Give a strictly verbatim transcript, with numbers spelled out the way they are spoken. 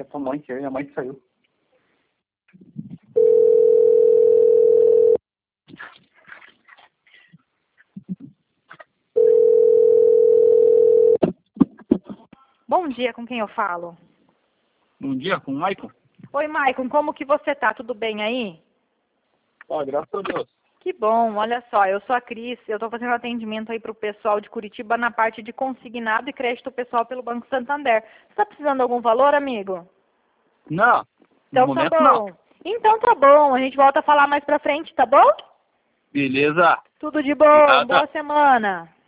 tua mãe, que a mãe saiu. Bom dia, com quem eu falo? Bom dia, com o Maicon? Oi, Maicon, como que você tá? Tudo bem aí? Ó, graças a Deus. Que bom, olha só, eu sou a Cris, eu tô fazendo atendimento aí pro pessoal de Curitiba na parte de consignado e crédito pessoal pelo Banco Santander. Você tá precisando de algum valor, amigo? Não, no Então momento tá não. bom. Então tá bom, a gente volta a falar mais pra frente, tá bom? Beleza. Tudo de bom, Obrigada. boa semana.